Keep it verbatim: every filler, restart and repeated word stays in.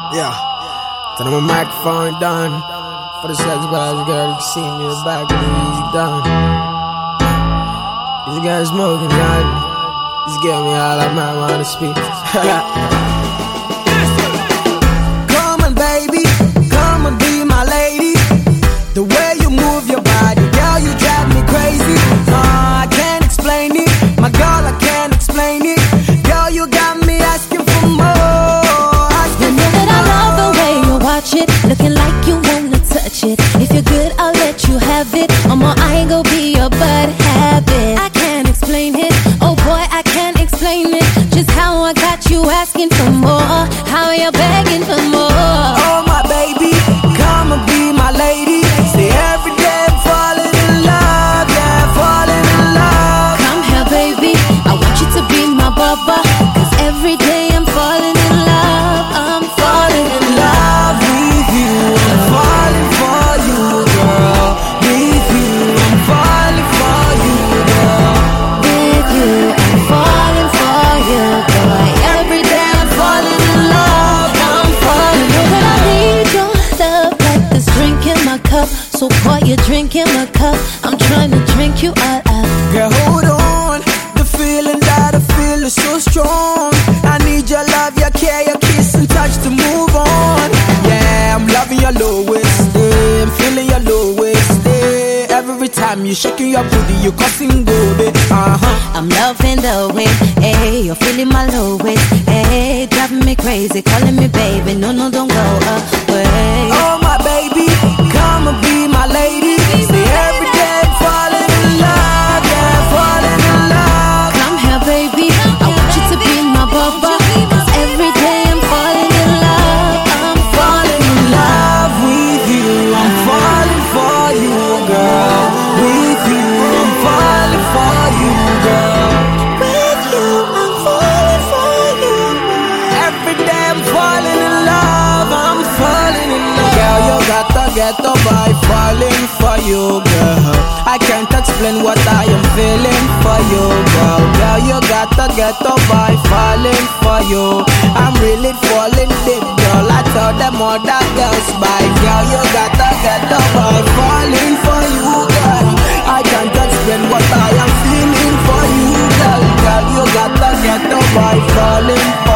Yeah, turn my microphone done. For the sex bars, girl, you can see me in the back of the easy done. These guys smoking, y'all. Just get me all I might wanna speak. Come on, baby, come and be my lady. The way you move your body, girl, you drive me crazy. Uh, I can't explain it, my girl, I can't explain it. Girl, you got me asking for more. You know that I love the way you watch it, looking like you wanna touch it. If you're good, I'll let you have it. I'm on, I ain't gon' be your bad habit. I can't explain it, oh boy, I can't explain it. Just how I got you asking for more, how you're begging for more. Oh my baby, come and be my lady. Say every day I'm falling in love, yeah, falling in love. Come here, baby, I want you to be my bubba, cause every day I'm falling in love. I'm falling in love with you. I'm falling for you, girl. With you, I'm falling for you, girl. With you, I'm falling for you, boy. Every day I'm falling in love. I'm falling. You know that I need your love like this drink in my cup. So pour your drink in my cup. I'm trying to drink you out, out. Girl, hold on. The feeling that I feel is so strong. I need your love, your care, your kiss and touch to move on. Yeah, I'm loving your low waist, eh. I'm feeling your low waist, eh. Every time you shaking your booty, you causing gold, eh. Uh-huh. I'm loving the way, hey, you're feeling my low waist, hey, driving me crazy, calling me baby, no, no, don't go away. Oh my baby, come and be my lady. Say every day I'm falling in love, yeah, falling in love. Come here, baby, I want you to be my bubba, cause every day I'm falling in love. I'm falling in love with you. I'm falling for you, girl. With you, I'm falling for you, girl. With you, I'm falling for you. Every day I'm falling in love. I'm falling in love. Girl, you gotta get up by falling for you, girl. I can't explain what I am feeling for you, girl. Girl, you gotta get up by falling for you. I'm really falling deep, girl. I tell them other girls by. Girl, you gotta get up by falling for you, girl. I can't explain what I am feeling for you, girl. Girl, you gotta get up by falling